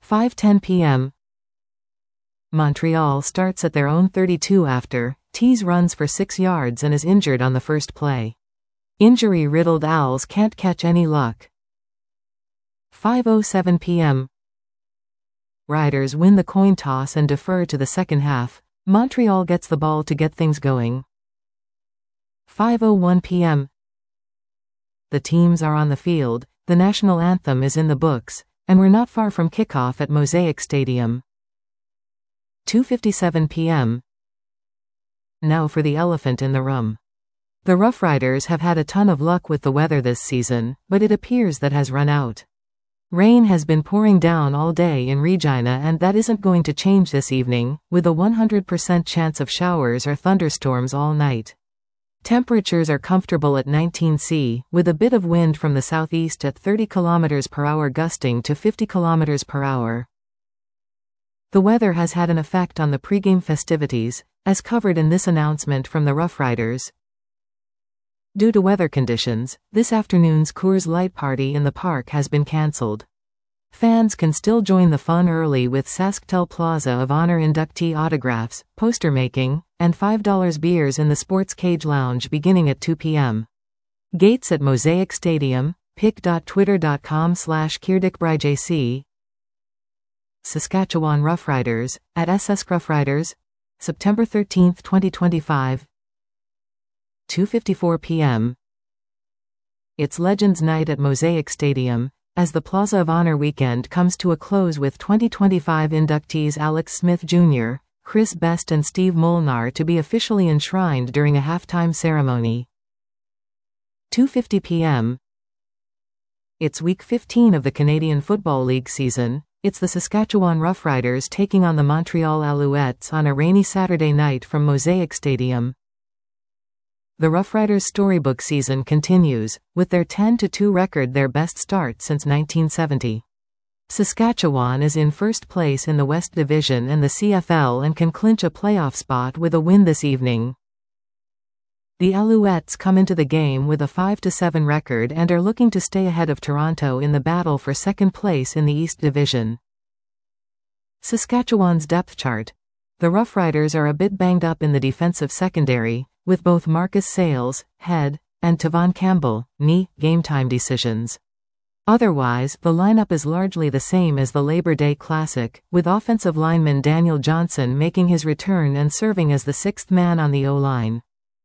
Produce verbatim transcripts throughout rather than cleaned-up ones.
five ten p m Montreal starts at their own thirty-two after Tees runs for six yards and is injured on the first play. Injury-riddled Owls can't catch any luck. five oh seven p m Riders win the coin toss and defer to the second half. Montreal gets the ball to get things going. five oh one p m The teams are on the field, the national anthem is in the books, and we're not far from kickoff at Mosaic Stadium. two fifty-seven p m Now for the elephant in the room. The Rough Riders have had a ton of luck with the weather this season, but it appears that has run out. Rain has been pouring down all day in Regina, and that isn't going to change this evening, with a one hundred percent chance of showers or thunderstorms all night. Temperatures are comfortable at nineteen degrees, with a bit of wind from the southeast at thirty kilometers per hour gusting to fifty kilometers per hour. The weather has had an effect on the pregame festivities, as covered in this announcement from the Rough Riders. Due to weather conditions, this afternoon's Coors Light party in the park has been cancelled. Fans can still join the fun early with SaskTel Plaza of Honor inductee autographs, poster making, and five dollar beers in the Sports Cage Lounge beginning at two p m Gates at Mosaic Stadium, pic dot twitter dot com slash kirdikbryjc. Saskatchewan Roughriders, at S S Roughriders, September thirteenth twenty twenty-five. two fifty-four p m It's Legends Night at Mosaic Stadium, as the Plaza of Honor weekend comes to a close with twenty twenty-five inductees Alex Smith Junior, Chris Best and Steve Molnar to be officially enshrined during a halftime ceremony. two fifty p m It's week fifteen of the Canadian Football League season. It's the Saskatchewan Roughriders taking on the Montreal Alouettes on a rainy Saturday night from Mosaic Stadium. The Roughriders' storybook season continues, with their ten to two record their best start since nineteen seventy. Saskatchewan is in first place in the West Division and the C F L and can clinch a playoff spot with a win this evening. The Alouettes come into the game with a five to seven record and are looking to stay ahead of Toronto in the battle for second place in the East Division. Saskatchewan's depth chart. The Roughriders are a bit banged up in the defensive secondary, with both Marcus Sales, head, and Tavon Campbell, knee, game-time decisions. Otherwise, the lineup is largely the same as the Labor Day Classic, with offensive lineman Daniel Johnson making his return and serving as the sixth man on the O-line.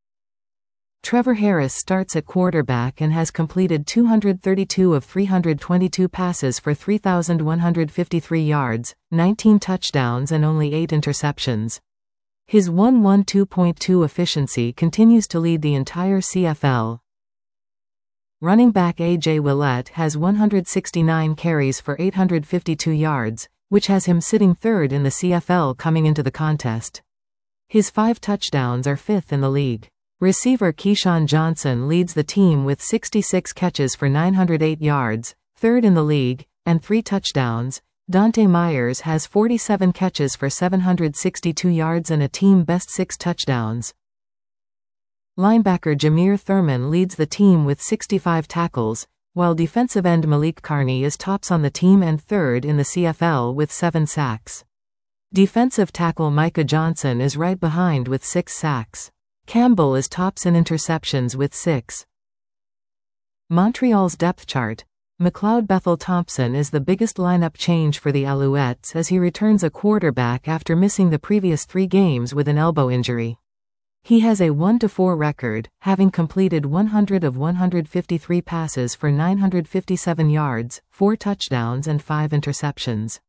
Trevor Harris starts at quarterback and has completed two hundred thirty-two of three hundred twenty-two passes for three thousand one hundred fifty-three yards, nineteen touchdowns and only eight interceptions. His one twelve point two efficiency continues to lead the entire C F L. Running back A J Willett has one hundred sixty-nine carries for eight hundred fifty-two yards, which has him sitting third in the C F L coming into the contest. His five touchdowns are fifth in the league. Receiver Keyshawn Johnson leads the team with sixty-six catches for nine hundred eight yards, third in the league, and three touchdowns. Dante Myers has forty-seven catches for seven hundred sixty-two yards and a team-best six touchdowns. Linebacker Jameer Thurman leads the team with sixty-five tackles, while defensive end Malik Carney is tops on the team and third in the C F L with seven sacks. Defensive tackle Micah Johnson is right behind with six sacks. Campbell is tops in interceptions with six. Montreal's depth chart. McLeod Bethel Thompson is the biggest lineup change for the Alouettes as he returns a quarterback after missing the previous three games with an elbow injury. He has a one to four record, having completed one hundred of one hundred fifty-three passes for nine hundred fifty-seven yards, four touchdowns and five interceptions.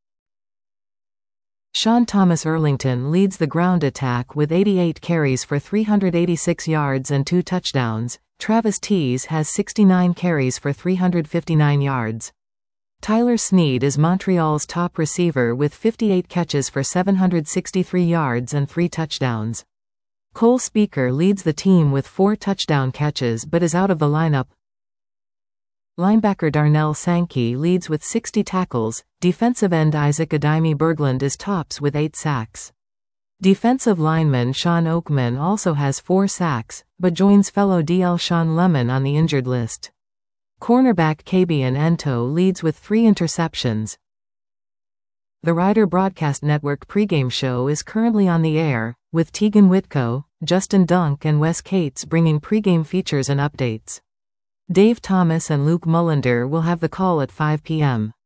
Sean Thomas Erlington leads the ground attack with eighty-eight carries for three hundred eighty-six yards and two touchdowns. Travis Tees has sixty-nine carries for three hundred fifty-nine yards. Tyler Snead is Montreal's top receiver with fifty-eight catches for seven hundred sixty-three yards and three touchdowns. Cole Speaker leads the team with four touchdown catches but is out of the lineup. Linebacker Darnell Sankey leads with sixty tackles. Defensive end Isaac Adimi Berglund is tops with eight sacks. Defensive lineman Sean Oakman also has four sacks, but joins fellow D L Sean Lemon on the injured list. Cornerback Kabian Ento leads with three interceptions. The Ryder Broadcast Network pregame show is currently on the air, with Tegan Whitco, Justin Dunk and Wes Cates bringing pregame features and updates. Dave Thomas and Luke Mullender will have the call at five p m